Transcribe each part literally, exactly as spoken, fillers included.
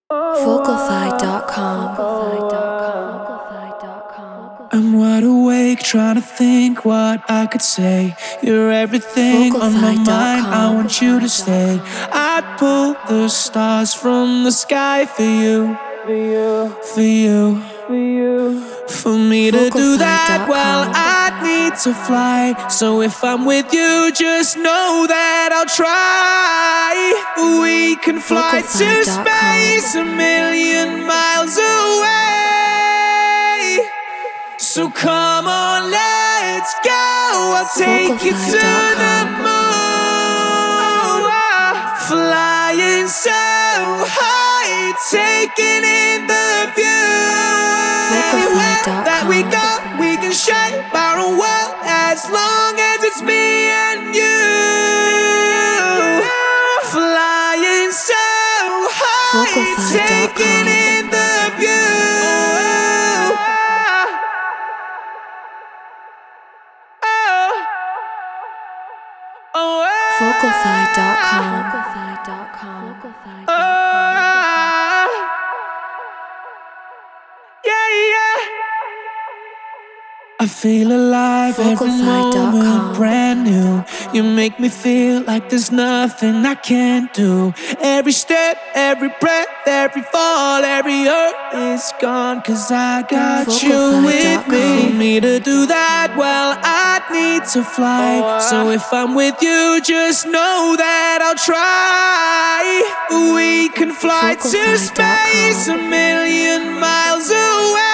Vocalfy dot com. I'm wide awake, trying to think what I could say. You're everything on my mind, I want you to stay. I'd pull the stars from the sky for you, for you, for me to do that. Well, I'd need to fly. So if I'm with you, just know that I'll try. We can fly to space a million miles away. So come on, let's go. I'll take you to the moon. Flying so high, taking in the view. Anywhere that we go, we can shape our own world, as long as it's me and you. Flying so high, taking in the view. Vocalfy dot com. I feel alive every moment, brand new. You make me feel like there's nothing I can't do. Every step, every breath, every fall, every hurt is gone, 'cause I got you with me. For me to do that, well, I'd need to fly. So if I'm with you, just know that I'll try. We can fly to space a million miles away.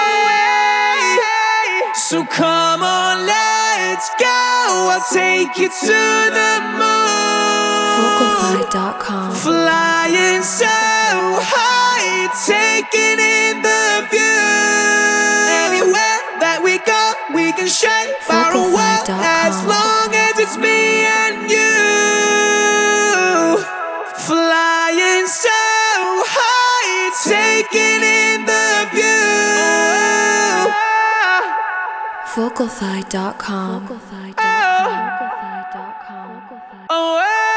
So come on, let's go. I'll take you to the moon. Vocalfy dot com. Flying so high, taking in the view. Anywhere that we go, we can shape our own world, as long as it's me and you. Flying so high, taking in the view. Vocalfy dot com. Oh,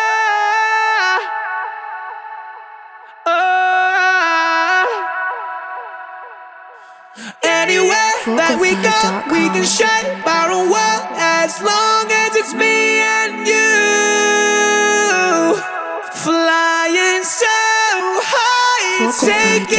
oh, anywhere that we go, we can shape our own world, as long as it's me and you. Flying so high, taking